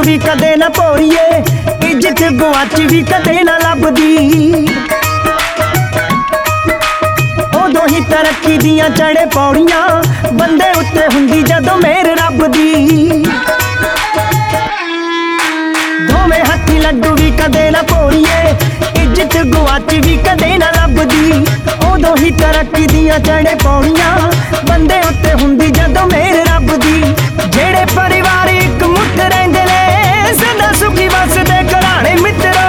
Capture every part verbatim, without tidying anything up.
भी कदे ना भोरीए, इज्जत गुआच भी कदे ना लभदी। उदों ही तरक्की दियां चढ़े पौड़ियां, बंदे उत्ते हुंदी जदों मेहर रब दी। दोवें हत्थी लड्डू भी कदे ना भोरीए, इज्जत गुआच भी कदे ना लभदी। उदों ही तरक्की दियां चढ़े पौड़ियां, बंदे उत्ते हुंदी जदों मेहर रब दी। जेड़े परिवार इक मुठ रहिंदे ने, सदा सुखी वसदे घराणे मित्रो।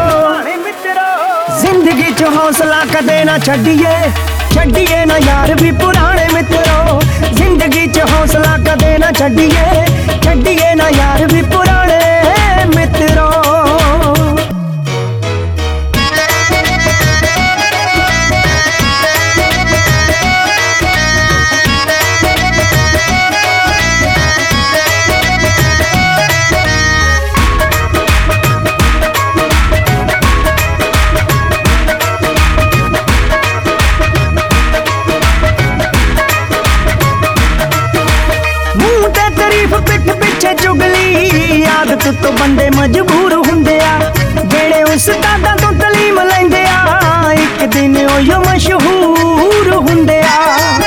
जिंदगी च हौसला कदे ना छड्डिए, छड्डिए ना यार भी पुराने मित्रो। जिंदगी च हौसला कदे ना छड्डिए, छड्डिए ना यार भी पुराने मित्रो। पिठ पिछे चुगली आदत तो बंदे मजबूर हुंदे आ, जेड़े उस्तादां तो तलीम लैंदे आ, एक दिन ओयो मशहूर हुंदे आ।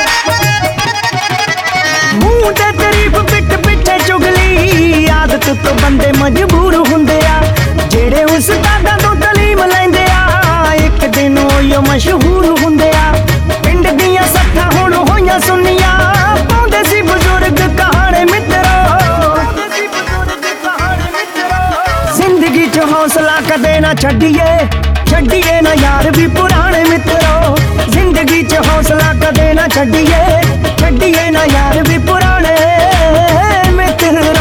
मूंह ते तारीफ पिठ पिछे चुगली आदत तो बंदे मजबूर हुंदे आ, जेड़े उस्तादां तो तलीम लैंदे आ, एक दिन ओयो मशहूर हुंदे आ। पिंड दियां सट्ठां हुण होईयां सुन्नियां, पाउंदे सी बुजुर्ग कहाणे मित्रो। जिंदगी च हौसला कदे ना छड्डिए, छड्डिए ना यार भी पुराने मित्रो। जिंदगी च हौसला कदे ना छड्डिए, छड्डिए ना यार भी पुराने मित्रो।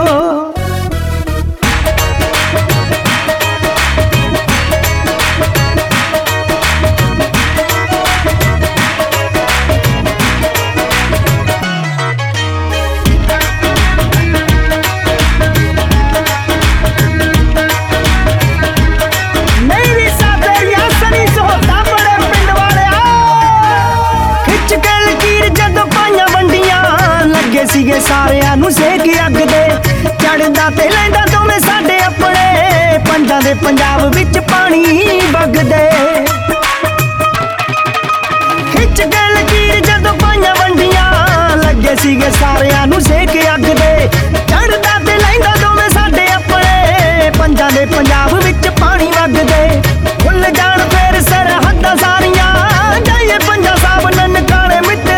ਸੀਗੇ ਸਾਰਿਆਂ ਨੂੰ ਸੇਕ ਅੱਗ ਦੇ, ਚੜਦਾ ਤੇ ਲੈਂਦਾ ਦੋਵੇਂ ਸਾਡੇ ਆਪਣੇ, ਪੰਜਾਂ ਦੇ ਪੰਜਾਬ ਵਿੱਚ ਪਾਣੀ ਵਗਦੇ। ਖਿੱਚ ਕੇ ਲਕੀਰ ਜਦੋਂ ਪਾਈਆਂ ਵੰਡੀਆਂ, ਲੱਗੇ ਸੀਗੇ ਸਾਰਿਆਂ ਨੂੰ ਸੇਕ ਅੱਗ ਦੇ, ਚੜਦਾ ਤੇ ਲੈਂਦਾ ਦੋਵੇਂ ਸਾਡੇ ਆਪਣੇ, ਪੰਜਾਂ ਦੇ ਪੰਜਾਬ ਵਿੱਚ ਪਾਣੀ ਵਗਦੇ। ਭੁੱਲ ਜਾਣ ਫੇਰ ਸਰਹੱਦਾਂ ਸਾਰੀਆਂ, ਜਾਈਏ ਪੰਜਾ ਸਾਹਿਬ ਨਨਕਾਣੇ ਮਿੱਤਰੋ।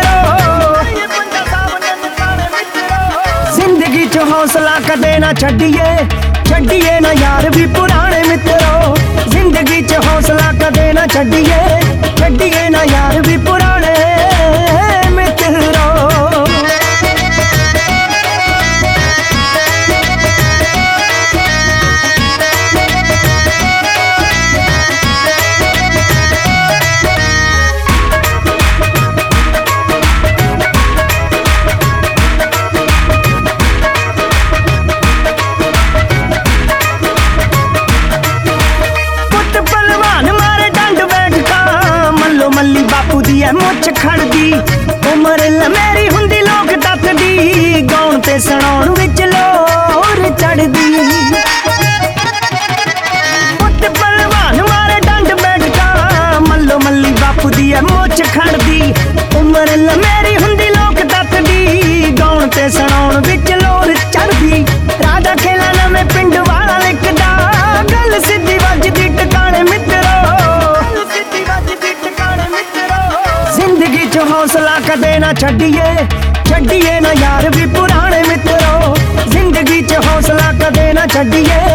जिंदगी च हौसला कदे ना छड्डिए, छड्डिए ना यार भी पुराने मित्रो। जिंदगी च हौसला कदे ना छड्डिए, छड्डिए ना यार भी पुराने मित्रो। बापू दी है मुछ खड़दी, उमर लमेरी हुंदी लोक तकदी, गाउण ते सुणाउण विच लोर चढ़दी। पुट पहलवान मारे डंड बैठका, मल्लो मल्ली बापू दी है मुछ खड़दी, उमर लमेरी हुंदी लोक तकदी, गाउण ते सुणाउण विच लोर चढ़दी। राजा खेला नवें पिंड वाला लिखदा, गल सिद्धी वजदी टकाणे मित्रो। जिंदगी च हौसला कदे ना छड्डिए, छड्डिए ना यार भी पुराने मित्रो। जिंदगी च हौसला कदे ना छड्डिए,